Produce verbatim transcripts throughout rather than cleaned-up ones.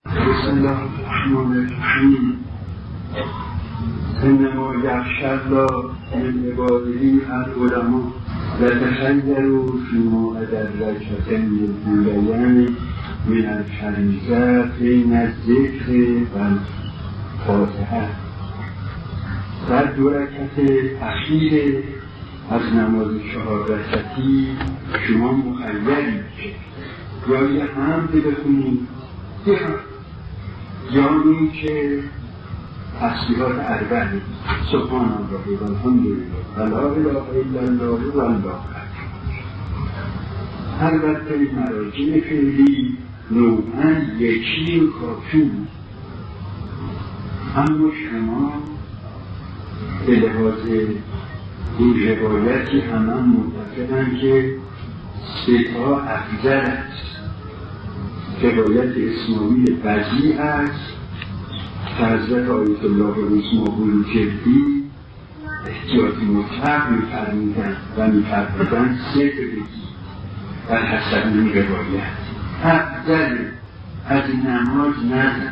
بسم الله الرحمن الرحیم. انما یخشی الله من عباده العلماء یتخیروا فیما ادرکت من البیان من الفریضة بین الذکر و الفاتحه. در دو رکعت اخیر از نماز چهار رکعتی شما مخیرید که یا یه حمد بخونید یا این که تسبیحات اربع سبحان الله و الحمدلله و لا اله الا الله و الله اکبر. البته مراجع فعلی نوعاً یکی و کافی، اما شما به لحاظ این روایتی همه متفقن که سه تا افضل است. روایت اسماعیل وضیع است که حضرت آیت الله رسماهول جدی احتیاط مطلق می‌فرمودند و می‌فرمودند سه تا بگی و حسب این روایت افضل از نماز نزن.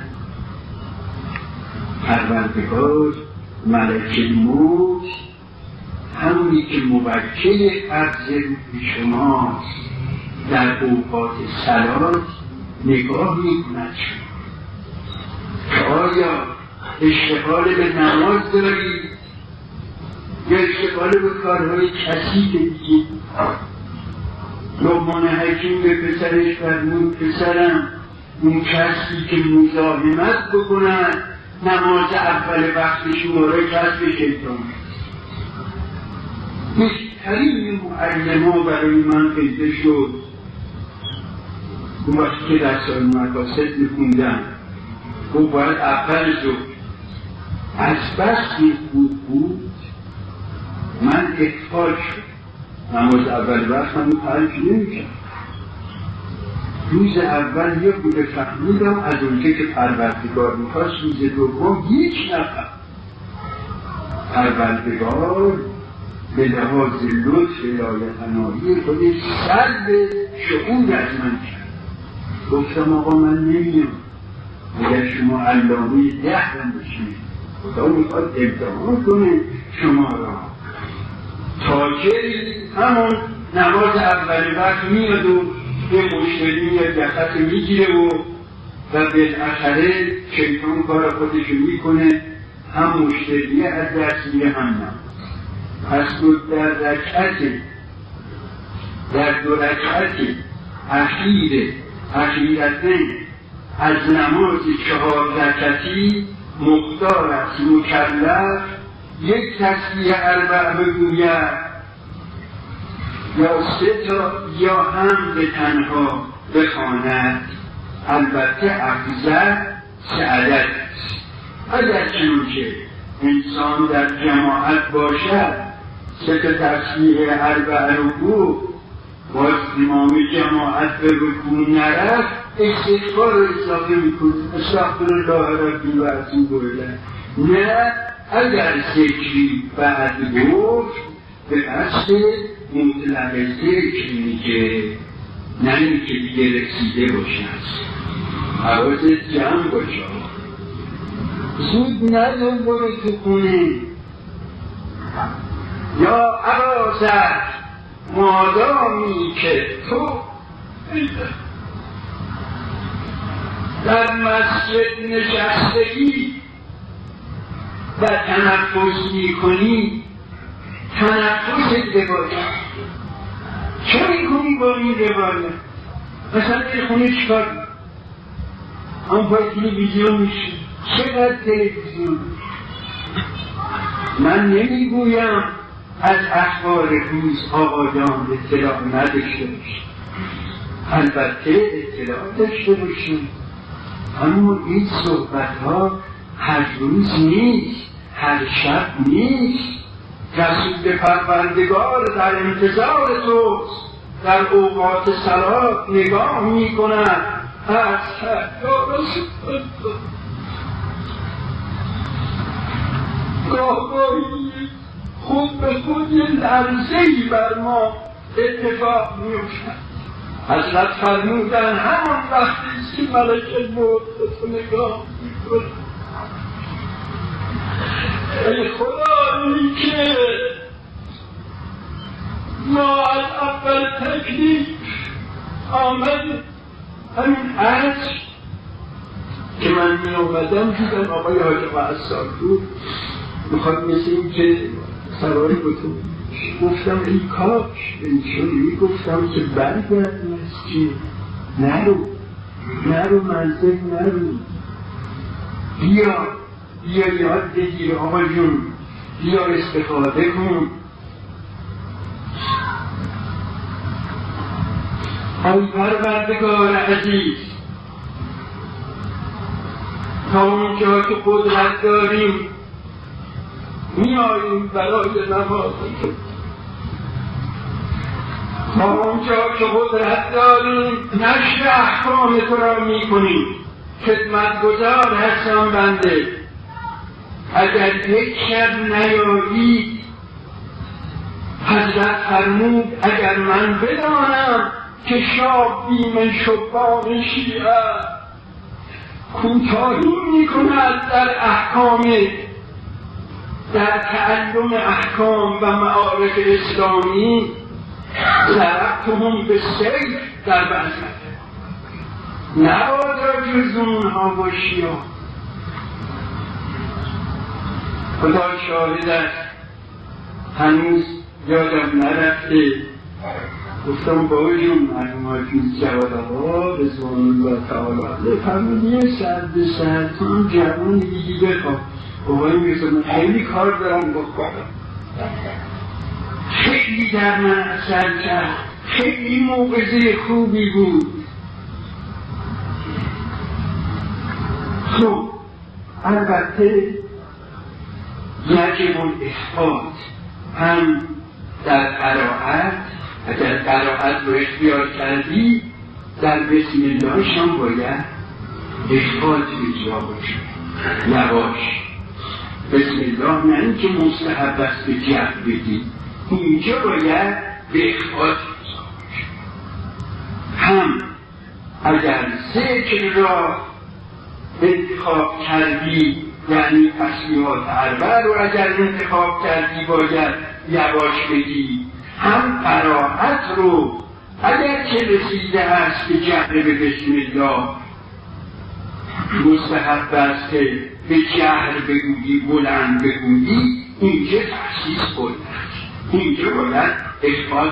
پروردگار ملک موت همونی که موکل قبض روح شماست در اوقات صلات نگاه میکند که آیا اشتغال به نماز دارید یا اشتغال به کارهای کسی دیگه. لقمان حکیم به پسرش فرمود پسرم اون کسی که مزاحمت بکنن نماز اول وقت شماره کسب شیطان. بهترین معلم‌ها برای من پیدا شد اون وقتی که در سال مقاصد می‌خوندم گفت باید اول زود از بس که بود بود من اطفال شد نماز اول وقت من پرج نمی‌کرد. روز اول یه بوده فهمیدم از اونجا که پروردگار می‌خواست روز دوم هیچ نفر پروردگار به لحاظ لطف لایتناهی خودش سر به شعور از من کرد. گفتم آقا من نمیام اگر شما علامه دهرم بشید خدا میخواد امتحان کنه شما را. تاجری همون نماز اول وقت میاد و یه مشتری یا دقت میگیره و و بالاخره شیطان کار خودشو میکنه، هم مشتری از دست میره هم نماز. پس دو در رکعت در دو رکعت اخیر اخیرتین از نماز چهار رکعتی مختار است مکلف یک تسبیح اربع بگوید یا سه تا یا هم به تنها بخواند. البته افضل سه عدد است. اگر چنانچه انسان در جماعت باشد سه تا تسبیح اربع رو گفت باز امام جماعت به رکوع نرفت استغفار رو اضافه میکنه استغفر الله ربی و اتوب الیه. نه اگر ذکری بعد گفت به قصد مطلق ذکر میگه، نه اینکه دیگه رسیده باشه حواست جمع باشه. زود ندون برو تو خونه یا عرازت مادامی که تو در مسجد نشستگی و تنفس می کنی تنفست بباید. چه می کنی با این روایت؟ مثلا در خونه چکار هم پای تلویزیون میشه چقدر تلویزیون. من نمی گویم از اخبار روز آقایان اطلاع نداشته باشیم، البته اطلاع داشته باشیم، اما این صحبت ها هر روز نیست هر شب نیست. رسول پروردگار در انتظار توست در اوقات صلات نگاه می کند از یا رسول الله گاهی خود به خود یه لرزه‌ای بر ما اتفاق می افتد. حضرت فرمودن همون وقتی که ملک الموت به تو نگاه میکنه ای خدایی که ما از اول تکلیف آمد همین عصر که من می آمدم دیدم آقای حاج معصار بود میخواد مثل این که سواری بتون گفتم ای کاش ایشون می گفتم که برگرد مسجد نرو نرو منزل نرو بیا بیا یاد بگیر آقا جون بیا استفاده کن ای پروردگار عزیز تا اونجا که قدرت داریم می آییم برای نماز تا اونجا که قدرت داریم نشر احکام تو را می کنیم خدمتگزار هستم بنده اگر یک شب نیایی حضرت فرمود اگر من بدانم که شابی من شبان شیعه کوتاهی می کند در احکام در تعلم احکام و معارف اسلامی ضربتهم به سیف در بزمت نبادا جز اونها باشی ها خدا شاهد است هنوز یادم نرفته گفتم بابا جون مرحوم حافظ جواد آقا رضوان الله تعالی علیه فرمودی سر به سر تو هم جوان دیگه بخواب بابایی میگفتم خیلی کار دارم بکنم خیلی در من اثر کرد خیلی موعظه خوبی بود خب البته یجب الاثبات هم در قرائت اگر قرائت رو اختیار کردی در بسم الله شان باید اثبات اجرا باشه یواش بسم الله نه اینکه مستحب است به جهر بدی اینجا باید به اثبات اجرا باشه هم اگر ذکر را انتخاب کردی یعنی تسبیحات اربع رو اگر انتخاب کردی باید یواش بگی هم قرائت رو اگر که رسیده است به جهر به بسم الله مستحب است که به جهر بگویی بلند بگویی اینجا تخصیص بود اینجا باید اثبات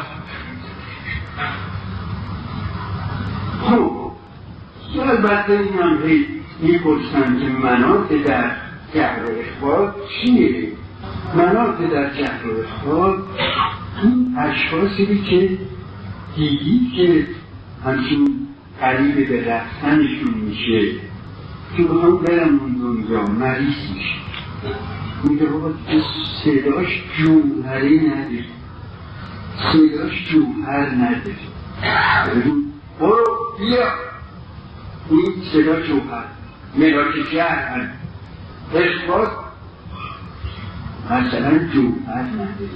خب البته این هم میپرسن که مناط در جهر و اخبار چیه؟ مناط در جهر و اخبار این اشخاصی که دیدی که همچین قریب به رفتنشون میشه که بخوام برم اون دنیا مریض میشه میگه بابا صداش جوهری نداره صداش جوهر نداره برو بیا این صدا جوهر ملاک جهر اثبات مثلا جوهر نداره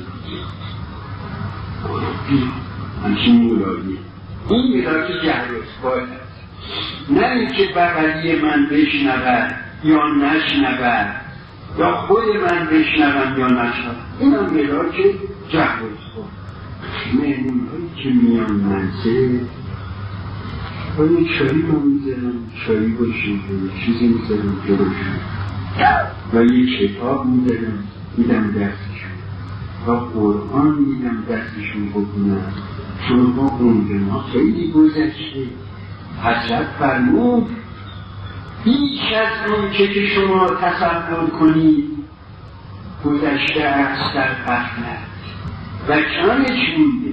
همچین مولایی این ملاک جهر اثبات هست نه اینکه بغلی من بشنود یا نشنود یا خود من بشنوم یا نشنوم این هم ملاک جهر اثبات مهمون هایی که میان منزل باید چایی رو میزنم چایی باشیم چیزی میزنم جلوشون و یه کتاب میزنم میدم دستشون و قرآن میدم دستشون بکنم چون ما عمر ما خیلی گذشته حضرت فرمود بیش از اون که که شما تصور کنید گذشته است در غفلت و کمش مونده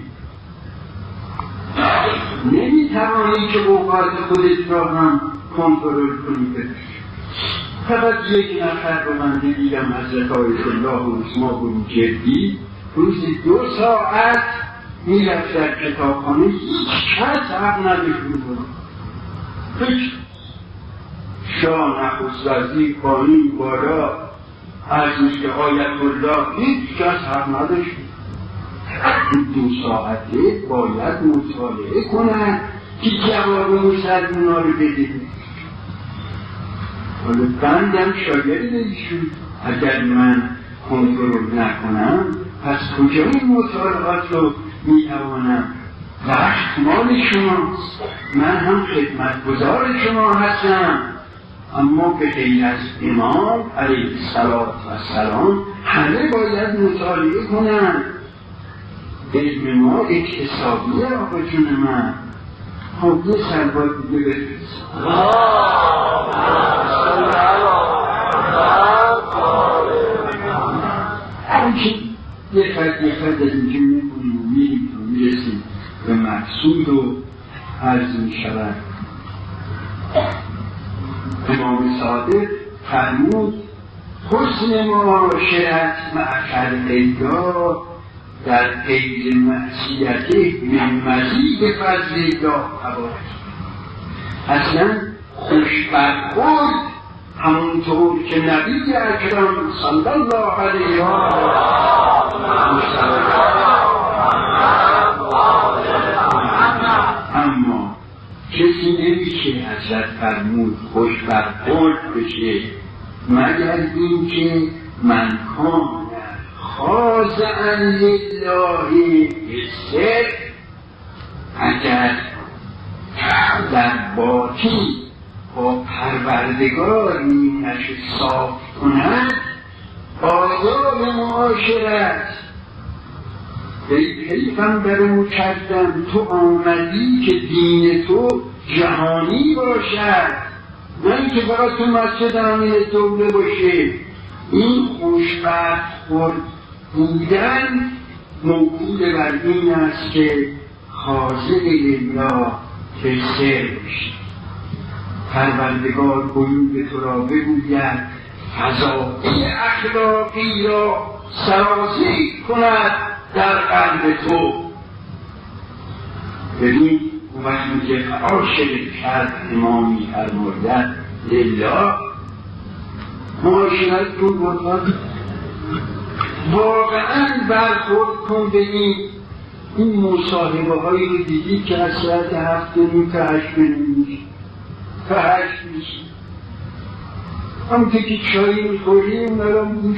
نمیتوانی که اوقات خودت را هم کنترل کنی بدهی فقط یک نفر رو من دیدم حضرت آیت الله و اسما بروجردی روزی دو ساعت میرفت در کتابخانه هیچ کس حق نداشت میکنم هیچ شاه نخست وزیر قانون بالا از میشه آیت الله هیچ کس حق نداشت دو ساعته باید مطالعه کنن که جواب مسلمان ها رو بده. حالا بندم شاگرد ایشون اگر من کنترل نکنم پس کجا این مطالعات رو میتوانم؟ وقت مال شماست، من هم خدمتگزار شما هستم، اما به غیر از امام علیه السلام همه باید مطالعه کنن. علم ما اکتسابیه آقا جون من. خب یه سلوات دیگه بفرست. همچین یه خد یه خد از اینجا میکنیم و میریم تا میرسیم به مقصود و عرض میشود. امام صادق فرمود حسن معاشرت مع خلق‌الله در قید معصیته من مزید فضل الله تبارک. اصلا خوش برخورد همونطور که نبی اکرم صلی الله علیه و آله اما کسی نمیشه حضرت فرمود خوش برخورد بشه مگر این که من کان خاضعا لله بسر، اگر در باطن با پروردگار نیمش صاف کند آداب معاشرت. ای پیغمبر مکرم تو آمدی که دین تو جهانی باشد، نه که فقط تو مسجد امین دوله باشه. این خوشبخت خورد بودن موجود بر این است که خاضع لله که سر باشی. پروردگار قیوب تو را بگوید فضائل اخلاقی را سرازیر کند در قلب تو. ببین اون وقتی که عاشق کرد امامی فرمودن لله معاشرت کن بودن واقعا برخورد کن. ببین این مصاحبه هایی رو دیدی که از ساعت هفت نیم تا هشت نیم تا هشت میشه، همونطور که چایی میخوریم نرم گوش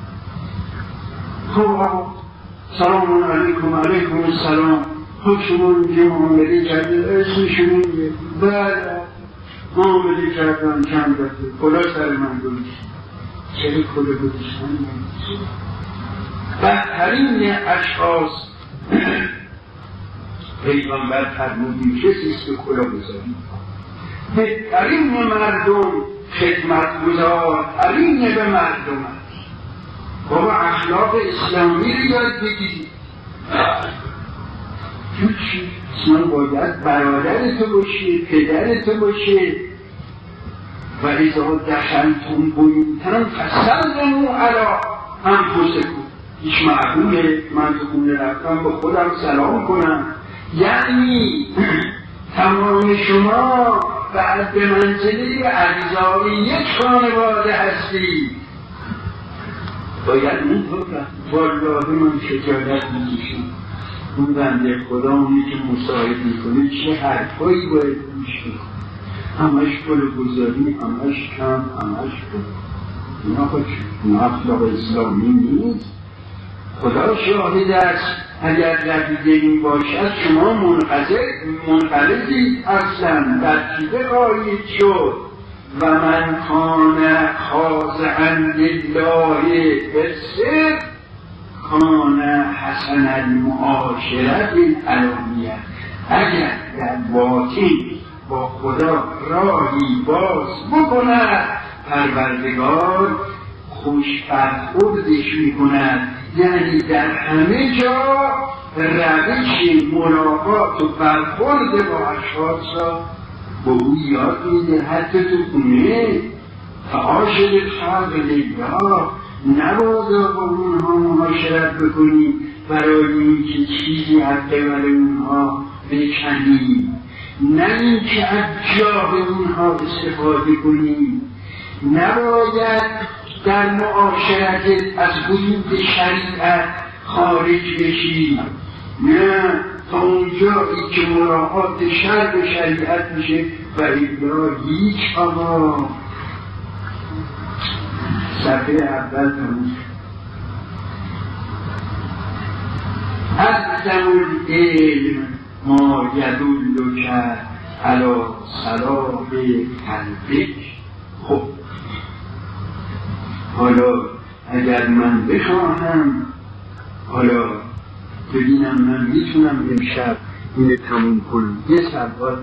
خب سلام علیکم علیکم السلام خود شما اینجا معامله کرده اسمشون اینه بعد معامله کردن چند دفعه کلا سر من گوشت چه کلا گوشتن بدترین اشخاص پیغمبر فرمودی کسیست که کلا گذاری. بهترین مردم خدمتگزارترین به مردم است. بابا اخلاق اسلامی رو یاد بگیرید. چی؟ اصلا باید برادر تو باشه، پدر تو باشه. و اذا دخلتم بیوتا فسلموا علی انفسکم. هیچ معقوله من تو خونه رفتم با خودم سلام کنم؟ یعنی تمام شما بعد به منزله اعضای یک خانواده هستی. باید اون تو والله من شجاعت میکشم. اون بنده خدا اونی که مساعد میکنه چه حرفایی باید گوش میکنه. همش پل گذاری، همش کم، همش پل. اینا خود اینا اخلاق اسلامی نیست. خدا شاهد است اگر رفیده این باشد شما منقلبید اصلا در چیده قاید شد. و من کان خاضعا لله بسر کان حسن المعاشرت العالیه. اگر در باطن با خدا راهی باز بکند پروردگار خوش برخوردش میکند. یعنی در همه جا روش ملاقات و برخورد با اشخاص را با او یاد میده. حتی تو خونه فعاشر خلق لله نباید با اونها معاشرت بکنی برای اینکه چیزی حتی برای اونها بکنی، نه اینکه از جاه اونها استفاده کنی. نباید در معاشرت از حدود شریعت خارج بشی، نه تا اونجایی که مراعات شرع و شریعت میشه و الا هیچ. آقا صفحه اول تموم عزم العلم ما یدل کرد علی صلاح قلبک. خب حالا اگر من بخواهم، حالا ببینم من میتونم امشب اینه تموم کنم. یه سلوات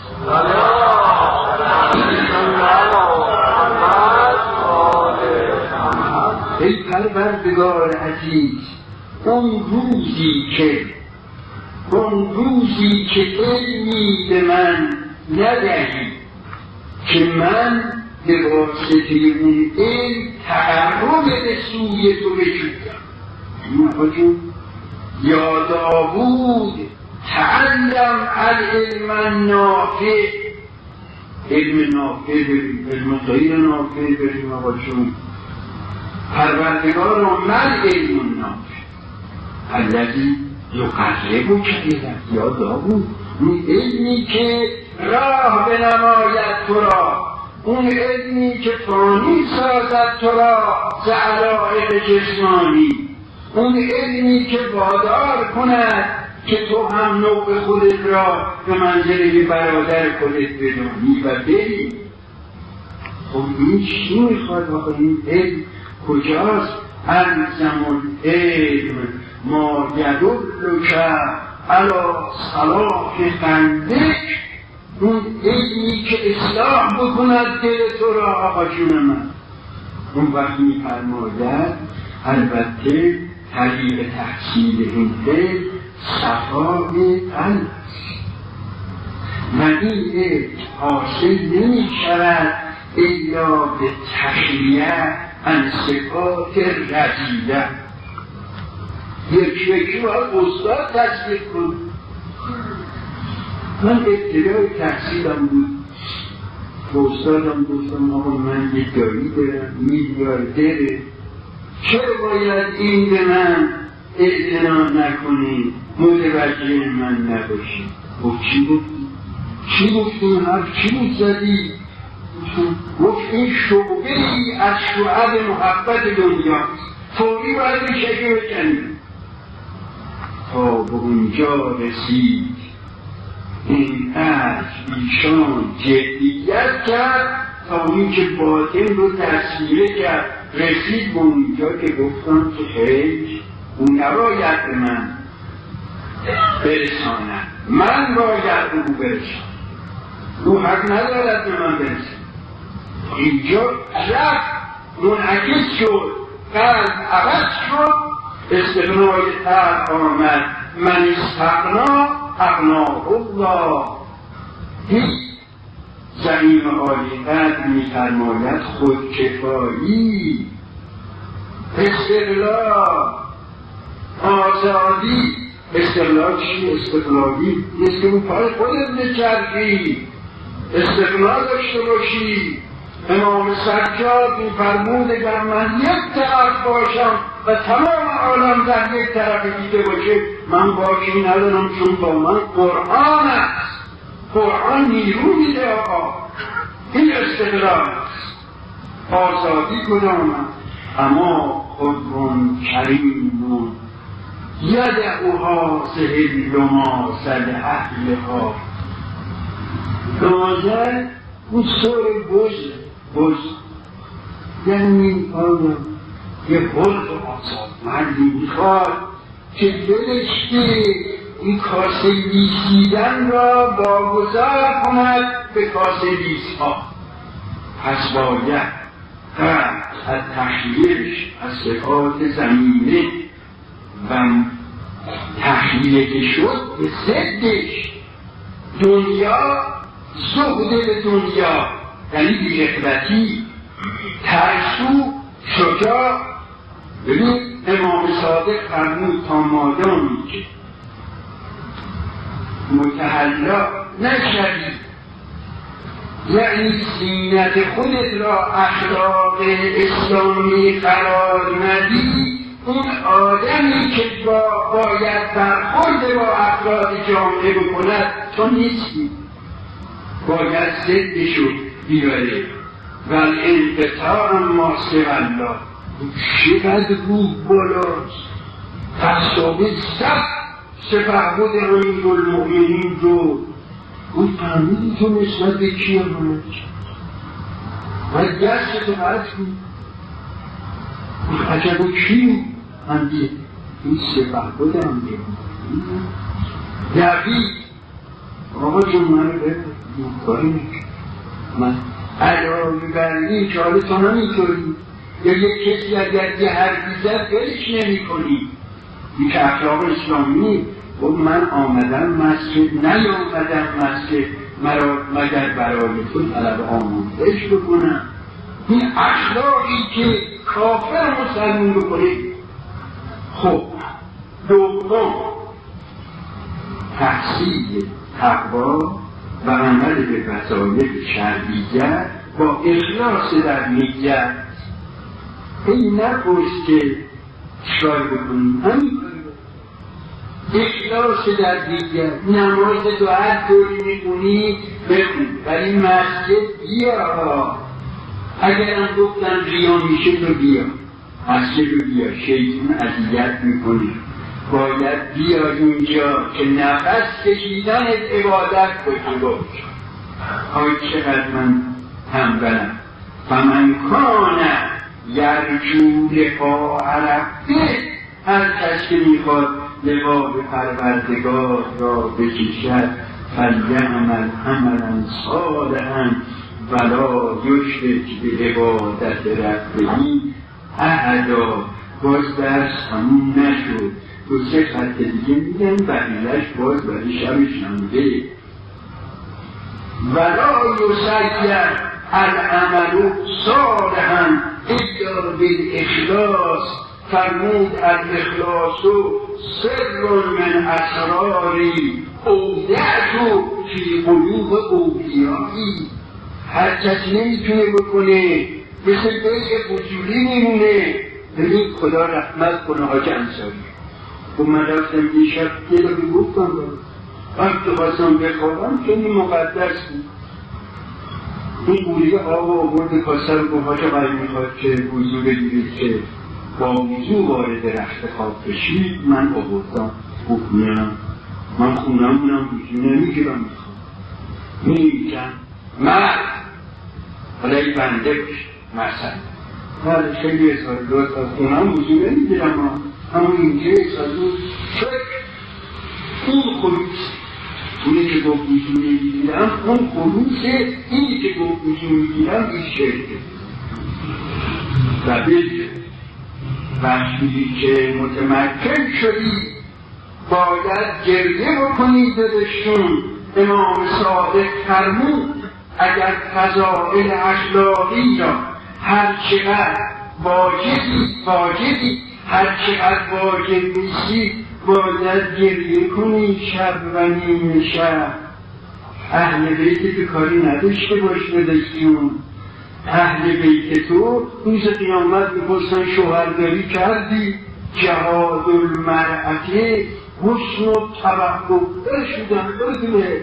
ای پروردگار عزیز، اون روزی که اون روزی که علمی به من ندهی که من به واسطه اون علم تقرب به سوی تو بجویم. یا داوود تعلم العلم النافع، علم نافع بریم، علم غیر نافع بریم. آقا چون پروردگار من علم نافع الذی یقرب کلیه. یا داوود اون علمی که راه بنماید تو را، اون علمی که فانی سازد تو را ز علایق جسمانی، اون علمی که وادار کند که تو هم نوع خودت را به منزله برادر خودت بدانی و بری. خب این چی میخواد؟ آخه این علم کجاست؟ الزم العلم ما یدل کرد علی صلاح قلبک، اون علمی که اصلاح بکند دل تو را. آقا جون من اون وقت میفرماید البته طریق تحصیل این علم صفای قلب است و این علم حاصل نمی شود الا به تخلیه عن صفات رذیله. یکی یکی باید استاد تصدیق کن. من ابتدای تحصیلم بود، به استادم گفتم آقا من یه دایی دارم میلیاردره، چرا باید این به من اعتنا نکنی، متوجه من نباشی؟ گفت چی گفتی؟ چی گفتی؟ این حرف چی بود زدی؟ گفت این شعبه ای از شعب محبت دنیاست، فوری باید این شکل بکنی. تا به اونجا رسید این از ایشان جدیت کرد تا اون که باطن رو تصویره کرد، رسید به اونجا که گفتم که خیلی اون نباید به من برساند، من باید به او برسانم، او حق ندارد به من برساند. اینجا رفت منعکس شد، قلب عوض شد، استغنای تر آمد. من استغنا اغناه الله. هیچ زمین عالی قدر می‌فرماید خودکفایی، استقلال، آزادی. استقلال چی؟ استقلالی نیست که اون پای خودت بچرخی، استقلال داشته باشی. امام سجاد می‌فرمود اگر من یک طرف باشم و تمام عالم در یک طرف دیده باشه، من باکی ندارم، چون با من قرآن است. قرآن نیرو میده. آقا این استقلال است، آزادی کدام است. اما خودمون کریمون یدعوها سهل لماسل اهلها. لماسل اون سور بز بز یعنی آیا یه بز آزاد مردی میخواد که دلش که این کاسه لیسیدن را واگذار کند به کاسه لیس ها. پس باید از تخلیهش از صفات زمینه و تخلیه که شد به ضدش دنیا، زهد به دنیا یعنی بی‌رغبتی، ترسو، شجاع. ببین امام صادق فرمود تا مادامی که متحلا نشوی، یعنی زینت خودت را اخلاق اسلامی قرار ندی، اون آدمی که با باید برخورد با افراد جامعه بکند تو نیستی، باید ضدشو بیاره. و الانقطاع ما سوی الله، چقدر روح بالاست. تصابه سب سفهبود امیر المؤمنین رو اون فهمیدی تو نسبت به کی امانت و دست تو قرد کن عجب و کی هم بیه این سفهبود امیر المؤمنین دوید آقا جون منو بده این کاری نکن من علاوه بر این که حالا تو نمی‌کنی یا یک کسی اگر یه حرفی زد ولش نمی‌کنی. این که اخلاق اسلامی و من آمدم مسجد نیامدم مسجد مرا مگر برای تو طلب آموزش بکنم. این اخلاقی که کافر مسلمون بکنه. خب دوم تحصیل تقوا و عمل به وسایل شرعیه با اخلاص در نیت. این نپرس که چکار بکنیم، همین اخلاص در نیت. نماز تو هر طوری میکنی بخون، ولی مسجد بیا. اگرم گفتن ریا میشه تو بیا مسجد رو بیا، شیطان اذیت میکنی. باید بیا اینجا که نفس کشیدن عبادت باشه باش. آی چقدر من تنبلم. فمن کان یرجو لقاء ربه، هر کس که میخواد لقاء پروردگار را بچشد فلیعمل عملا صالحا ولا یشرک بعبادت ربه احدا. باز درس همون نشد، دو سه خط دیگه میگن بقیلش باز برای شبش نموده. ولا یسیر العمل صالحا الا بالاخلاص. فرمود الاخلاص سر من اسراری اودعت فی قلوب اولیایی. هر کسی نمیتونه بکنه، مثل بیت فضولی میمونه. ببین خدا رحمت کنه حاج انصاری. و من رفتم دیشب یه داری گفتم وقت خواستم بخوابم خیلی مقدس بود. این بولیه آب و آورد کاسه رو گفت حاجا باید میخواد که وضو بگیرید که با وضو وارد رخت خواب بشید. من آوردم گفت نه من خونمونم وضو نمیگیرم میخوام میگم مرد حالا ای بنده باشه مثلا من خیلی اصحال دوست از خونم وضو نمیگیرم همون اینجا اصحال دوست فکر این خلوص اونی که گفت وضو نمیگیرم اون خلوصه. اینی که گفت وضو میگیرم این شرکه و بگه وقتی که متمکن شدی باید گریه بکنی دلشون. امام صادق فرمود اگر فضائل اخلاقی را هر چقدر واجبی واجبی هر چقدر واجب نیستی باید گریه کنی شب و نیم شب. اهل بیت که کاری نداشته باش بدستون. اهل بیت تو روز قیامت میپرسن شوهرداری کردی؟ جهاد المرأة حسن و توقع شدن بدونه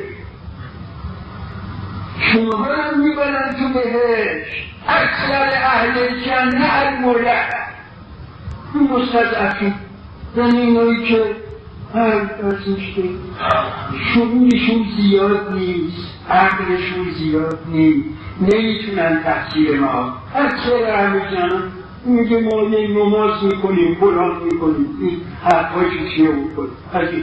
شما هم میبرن تو بهش. اکثر اهل جنه الملع این مستضعفی یعنی اینایی که هر ازشته شعورشون زیاد نیست، عقلشون زیاد نیست، نمیتونن تحصیل ما. اکثر اهل جنه میگه ما یه نماز میکنیم قرآن میکنیم این حرفاشو چیه بکنیم عجیب.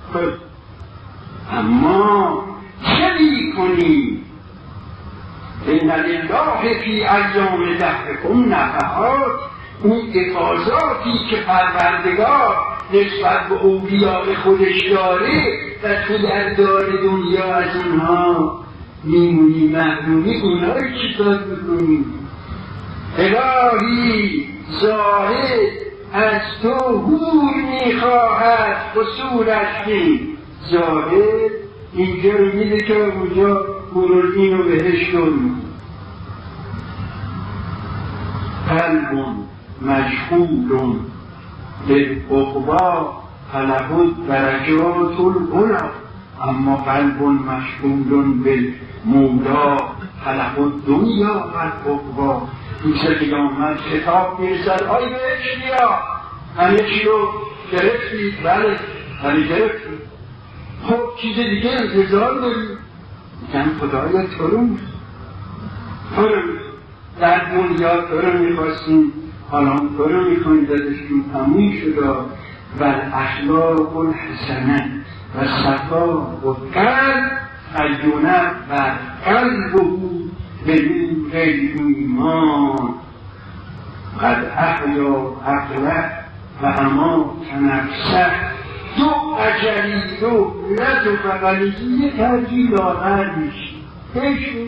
اما چه میکنیم؟ این الله فی ایام دهرکم نفحات. اون افاظاتی که پروردگار نسبت به اولیاء خودش داره و تو در دار دنیا از اونها میمونی محرومی. اونها رو چی کار بکنیم؟ الهی زاهد از تو هور میخواهد قصورش می. زاهد اینجا رو میده که اونجا هورالدین رو بهش کن. قلبون مشغولون بالعقبا فله درجات العلا اما قلب مشغول بالمولا فله الدنیا والعقبا. دوست که آمد خطاب میرسد آی بهش بیا همه چی رو گرفتید؟ بله ولی گرفتید. خب چیز دیگه انتظار داریم؟ میگن خدایا تو رو تو رو در دنیا تو رو میخواستیم حالا تو رو میخوایم دادشون تموم شده و اخلاق الحسنه و صفا و قلب ایونه و قلب بود به نور ایمان قد احیا عقله و اما تنفسه دو اجلی دو لطو فقلیزی یه ترجیل آخر میشی بشو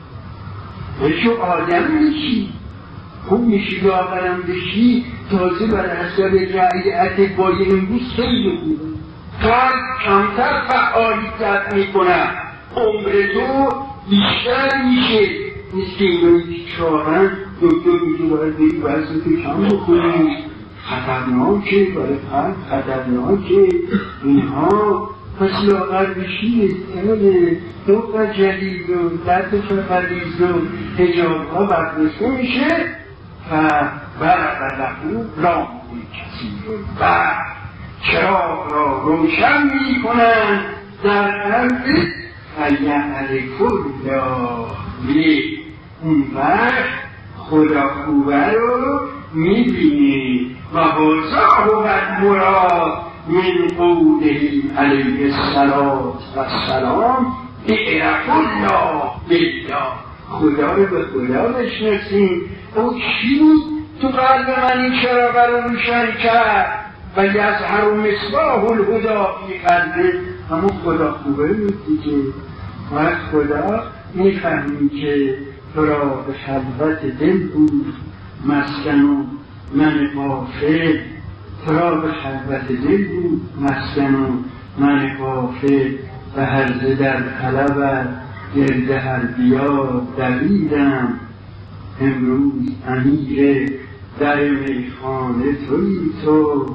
بشو آدم میشی خوب میشی لاغرم بشی تازه بر حساب رعیت با یه امروز خیلی خوبه قلب کمتر فعالیت میکنه عمر تو بیشتر میشه نیست که اینایی که چارن دکتر میگه باید بری وزن تو کم بکنی خطرناکه برای قلب خطرناکه اینها پس لاغر بشی احتمال دو جلیل و درد فقلیز و حجاب ها برداشته میشه و برق لحو رام کسی و چراغ را روشن می کنند در قلب فیعل کلا اون وقت خدا خوبه رو می بینی و بازا و مراد من قوله علیه السلام و سلام اعرف الله بالله خدا رو به خدا بشناسیم. او چی تو قلب من این چراغ رو روشن کرد و یظهر مصباح الهدی فی قلبه همون خدا خوبه میدی که وقت خدا میفهمی که تو را به خلوت دل بود مسکن و من غافل تو را به خلوت دل بود مسکن و من غافل و هرزه در طلبت گرد هر بیا دویدم امروز امیر در میخانه توی تو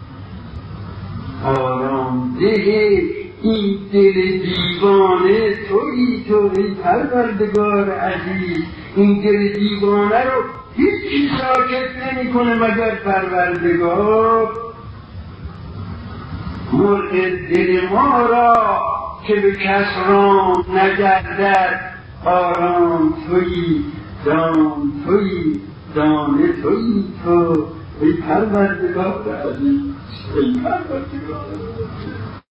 آرام ده این دل دیوانه توی تو ای پروردگار عزیز این دل دیوانه رو هیچی ساکت نمی کنه مگر پروردگار مرغ دل ما را که به کس رام نگردد آرام توی دام توی دانه توی تو ای پروردگار عزیز ای پروردگار